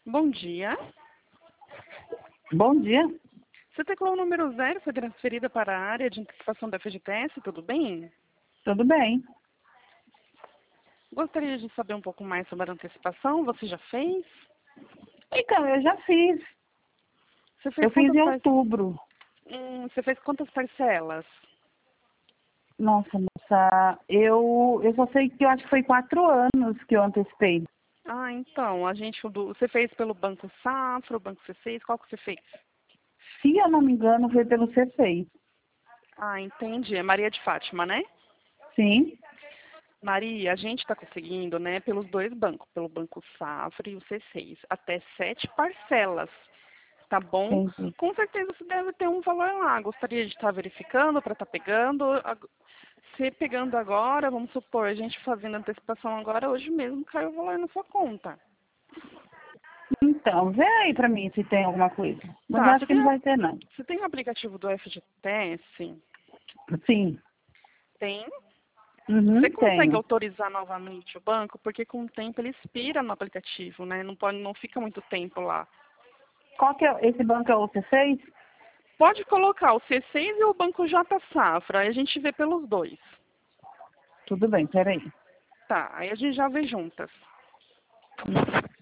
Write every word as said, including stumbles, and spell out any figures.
Bom dia. Bom dia. Você teclou o número zero, foi transferida para a área de antecipação da F G T S, tudo bem? Tudo bem. Gostaria de saber um pouco mais sobre a antecipação, você já fez? Então, eu já fiz. Você fez Eu fiz quantas em par... outubro. hum, Você fez quantas parcelas? Nossa, moça, eu, eu só sei que eu acho que foi quatro anos que eu antecipei. Ah, então, a gente, do... você fez pelo Banco Safra, o Banco C seis, qual que você fez? Se eu não me engano, foi pelo C seis. Ah, entendi, é Maria de Fátima, né? Sim. Maria, a gente está conseguindo, né, pelos dois bancos, pelo Banco Safra e o C seis, até sete parcelas, tá bom? Entendi. Com certeza você deve ter um valor lá. Gostaria de estar verificando para estar pegando. Ag- Se pegando agora, vamos supor, a gente fazendo antecipação agora, hoje mesmo caiu o valor na sua conta. Então, vê aí pra mim se tem alguma coisa. Mas Tá, acho você que tem, não a- vai ter, não. você tem o aplicativo do F G T S? Sim. Tem. Você Uhum, consegue tenho. autorizar novamente o banco? Porque com o tempo ele expira no aplicativo, né? Não pode, não fica muito tempo lá. Qual que é? Esse banco é o C seis? Pode colocar o C seis e o Banco J Safra, aí a gente vê pelos dois. Tudo bem, peraí. Tá, aí a gente já vê juntas.